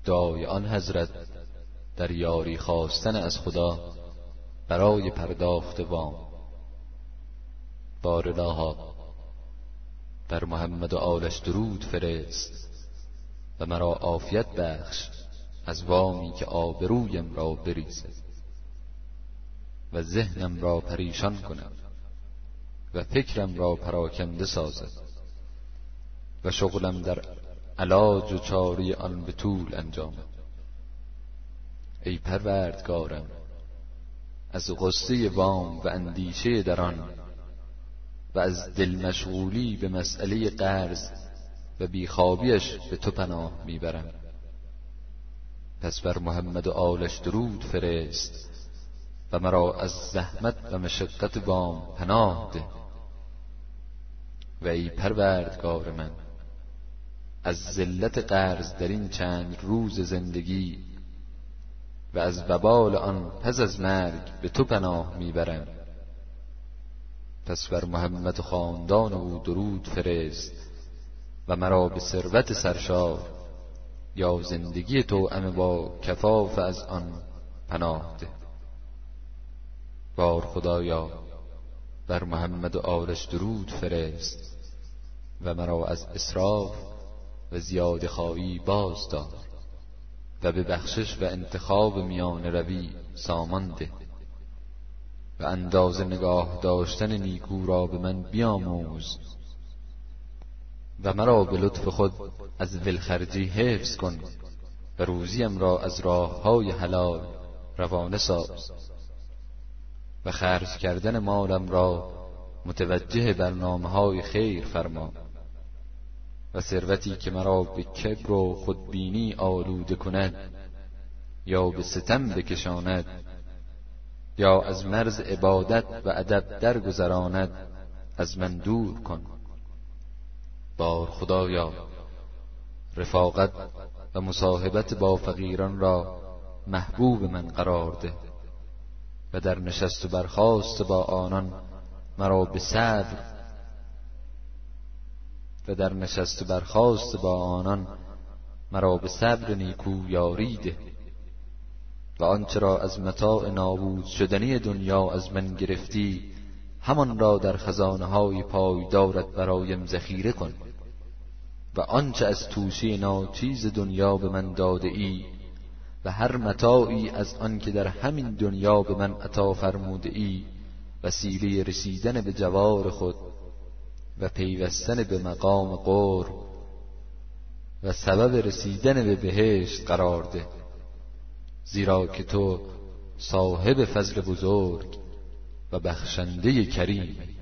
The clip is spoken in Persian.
دعای آن حضرت در یاری خواستن از خدا برای پرداخت وام. بار الها بر محمد و آلش درود فرست و مرا عافیت بخش از وامی که آبرویم را بریزد و ذهنم را پریشان کند و فکرم را پراکنده سازد و شغلم در علاج و چاری آن به طول انجامد. ای پروردگارم، از غصه وام و اندیشه در آن و از دل مشغولی به مسئله قرض و بیخوابیش به تو پناه میبرم. پس بر محمد و آلش درود فرست و مرا از زحمت و مشقت وام پناه ده. و ای پروردگار من، از ذلت قرض در این چند روز زندگی و از وبال آن پس از مرگ به تو پناه میبرم. پس بر محمد و خاندان او درود فرست و مرا به ثروت سرشار یا زندگی توأمه با کفاف از آن پناه ده. بار خدایا بر محمد و آلش درود فرست و مرا از اسراف و زیاده خواهی باز دار و به بخشش و انتخاب میان روی سامان ده و اندازه نگاه داشتن نیکو را به من بیاموز و مرا به لطف خود از ولخرجی حفظ کن و روزیم را از راههای حلال روانه ساز و خرج کردن مالم را متوجه برنامه‌های خیر فرما و ثروتی که مرا به کبر و خودبینی آلوده کند یا به ستم بکشاند یا از مرز عبادت و ادب درگذراند از من دور کن. بار خدایا رفاقت و مصاحبت با فقیران را محبوب من قرار ده و در نشست و برخاست با آنان مرا به صبر نیکو یاری ده و آنچه را از متاع نابود شدنی دنیا از من گرفتی همان را در خزانه های پایدارت برایم ذخیره کن و آنچه از توشه ناچیز دنیا به من داده ای و هر متاعی از آن که در همین دنیا به من عطا فرموده ای وسیله رسیدن به جوار خود و پیوستن به مقام قرب و سبب رسیدن به بهشت قرار ده، زیرا که تو صاحب فضل بزرگ و بخشنده کریمی.